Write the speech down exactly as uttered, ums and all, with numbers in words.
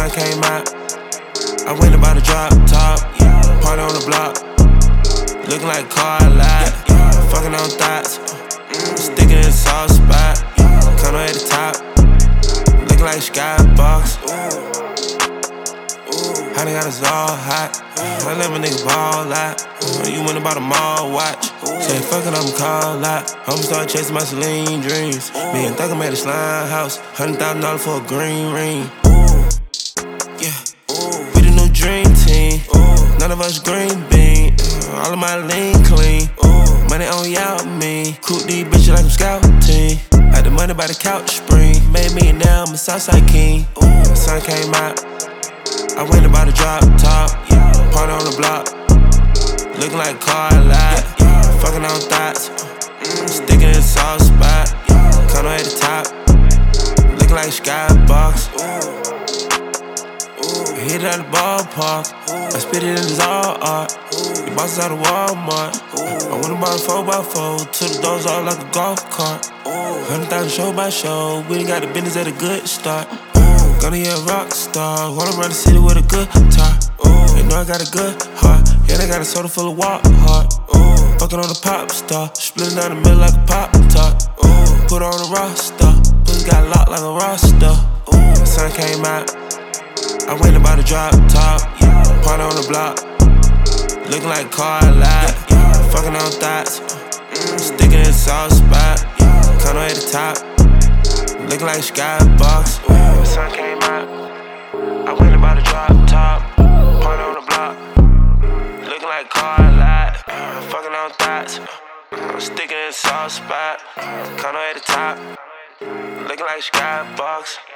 sun came out, I went about a drop top. Party on the block, looking like a car lot. Fucking on thoughts, sticking in the soft spot. Condo at the top, looking like skybox. How they got us all hot? I let my nigga ball out. You went about a mall watch. Say fuck it, I'ma call out. I'ma start chasing my Celine dreams. Me and Thugger made a slime house. Hundred thousand dollars for a green ring. Yeah, we the new dream team. None of us green bean. All of my lean clean. Money on y'all me. Coop these bitches like I'm scouting. Had the money by the couch spring. Made me now, I'm a Southside king. The sun came out, I went about a drop top. Party on the block, looking like a car lot. Fucking on thoughts, sticking in the soft spot. Condo at the top, looking like a skybox. Hit it out the ballpark, I spit it in his all art. The bosses out of Walmart. I went about a four by four, to the doors all like a golf cart. Hundred thousand show by show, we done got the business at a good start. Gonna be a rock star, wanna run the city with a good guitar. They know I got a good heart, yeah, they got a soda full of water heart. Fucking on a pop star, splitting down the middle like a pop tart. Put on a roster, pussy got locked like a roster. The sun came out, I went about a drop top. Party on the block, looking like a car lot. Fucking on thoughts, sticking in the soft spot. Condo at the top, looking like a skybox. The sun came out, I went about a drop top. Party on the block, looking like a car lot. Fucking on thoughts, sticking in the soft spot. Condo at the top, looking like a skybox.